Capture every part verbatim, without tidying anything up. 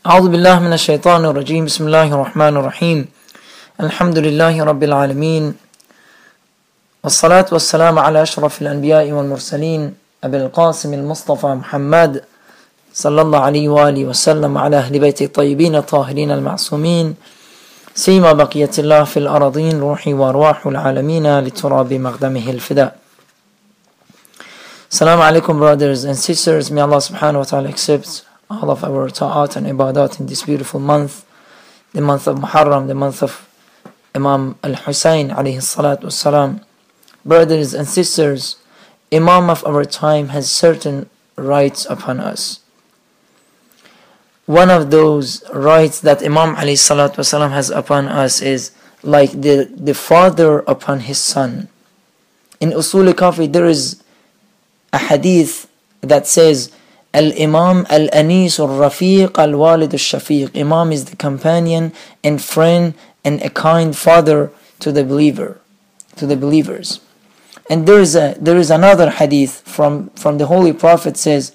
أعوذ بالله من الشيطان الرجيم بسم الله الرحمن الرحيم الحمد لله رب العالمين والصلاة والسلام على أشرف الأنبياء والمرسلين أبي القاسم المصطفى محمد صلى الله عليه وآله وسلم على أهل بيت الطيبين الطاهرين المعصومين سيما بقية الله في الأراضين روحي وأرواح العالمين لتراب مقدمه الفداء. Assalamu alaikum, brothers and sisters. May Allah subhanahu wa ta'ala accept all of our ta'at and ibadat in this beautiful month, the month of Muharram, the month of Imam al-Husayn alayhi salatu wassalam. Brothers and sisters, Imam of our time has certain rights upon us. One of those rights that Imam alayhi salatu wassalam has upon us is like the, the father upon his son. In Usul al-Kafi there is a hadith that says Al-Imam Al-Anis Al-Rafiq Al-Walid Al-Shafiq. Imam is the companion and friend and a kind father to the believer, to the believers. And there is a there is another hadith from, from the Holy Prophet says,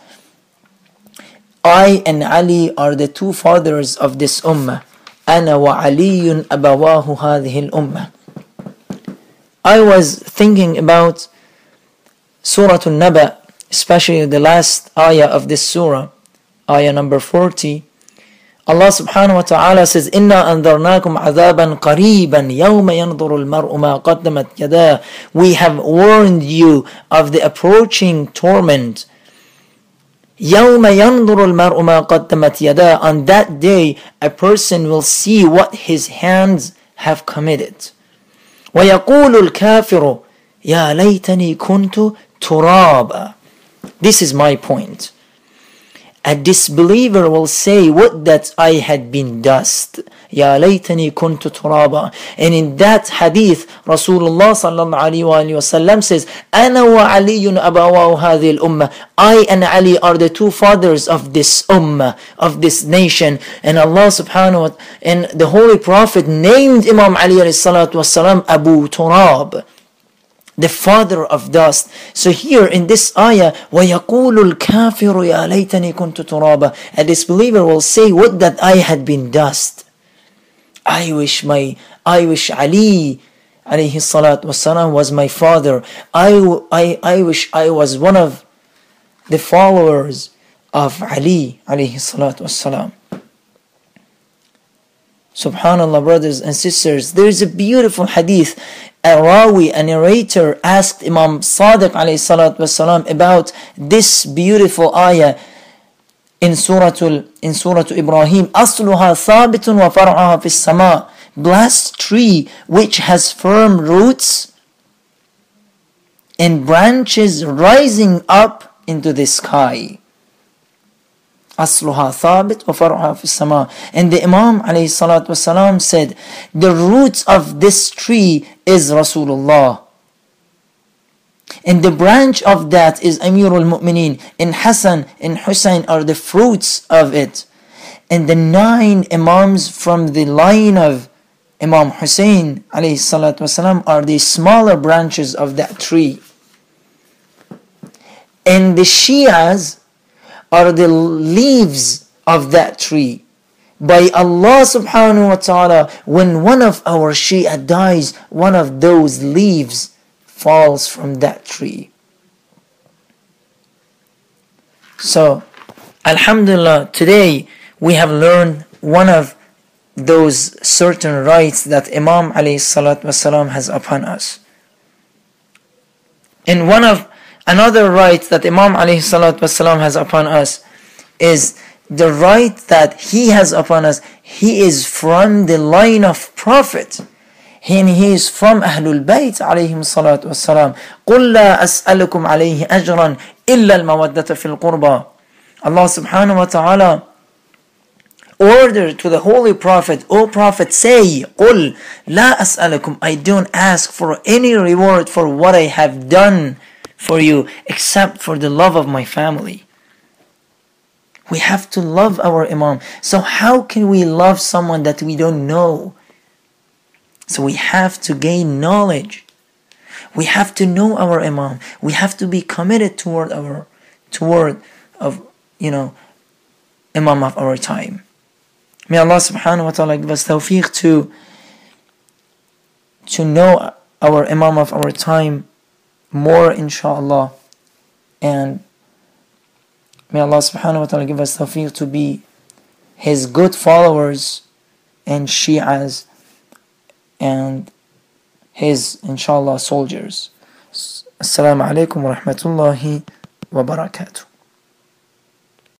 I and Ali are the two fathers of this ummah. Ana wa Aliyun abawahu hadhihi al-ummah. I was thinking about Surah An-Naba, especially the last ayah of this surah, ayah number forty. Allah subhanahu wa ta'ala says, إِنَّا أَنذَرْنَاكُمْ عَذَابًا قَرِيبًا يَوْمَ يَنْظُرُ الْمَرْءُ مَا قَدَّمَتْ يَدَاهُ. We have warned you of the approaching torment. يَوْمَ يَنْظُرُ الْمَرْءُ مَا قَدَّمَتْ يَدَاهُ. On that day, a person will see what his hands have committed. وَيَقُولُ الْكَافِرُ يَا لَيْتَنِي كُنْتُ تُرَابًا. This is my point. A disbeliever will say, what that I had been dust. Ya laytani kuntu turaba. And in that hadith, Rasulullah sallallahu alayhi wa sallam says, Ana wa aliyun abawahu hadhihi al-ummah. I and Ali are the two fathers of this ummah, of this nation. And Allah subhanahu wa ta'ala, and the Holy Prophet named Imam Ali alayhi salatu wasalam Abu Turab, the father of dust. So here in this ayah, وَيَقُولُ الْكَافِرُ يَا لَيْتَنِي كُنْتُ تُرَابًا. A disbeliever will say, what that I had been dust. I wish my, I wish Ali alayhi salatu wasalam was my father. I, I, I wish I was one of the followers of Ali alayhi salatu wasalam. Subhanallah, brothers and sisters, there is a beautiful hadith. A rawi, a narrator, asked Imam Sadiq alayhi salatu wasalam about this beautiful ayah in Surah in Surah Ibrahim. أصلها ثابت وفرعها في السماء. Blessed tree which has firm roots and branches rising up into the sky. أصلها ثابت وفرعها في السماء. And the Imam alayhi salatu wasalam said, the roots of this tree is Rasulullah. And the branch of that is Amirul Mu'mineen. And Hassan and Hussein are the fruits of it. And the nine Imams from the line of Imam Hussein alayhi salatu wasalam are the smaller branches of that tree. And the Shias are the leaves of that tree. By Allah subhanahu wa ta'ala, when one of our Shia dies, one of those leaves falls from that tree. So, alhamdulillah, today we have learned one of those certain rights that Imam alayhi salatu wasalam has upon us. And one of Another right that Imam alayhi salatu wasalam has upon us is the right that he has upon us. He is from the line of Prophet. And he is from Ahlul Bayt alayhim salatu wasalam. قُلْ لَا أَسْأَلُكُمْ عَلَيْهِ أَجْرًا إِلَّا الْمَوَدَّةَ فِي الْقُرْبَى. Allah subhanahu wa ta'ala ordered to the Holy Prophet, O Prophet, say, قُلْ لَا أَسْأَلُكُمْ. I don't ask for any reward for what I have done for you, except for the love of my family. We have to love our Imam. So how can we love someone that we don't know? So we have to gain knowledge. We have to know our Imam. We have to be committed toward our, toward of, you know, Imam of our time. May Allah subhanahu wa ta'ala give us tawfiq to, to know our Imam of our time more, inshallah. And may Allah subhanahu wa ta'ala give us tawfiq to be his good followers and Shi'as and his, inshallah, soldiers. Assalamu alaikum wa rahmatullahi wa barakatuh.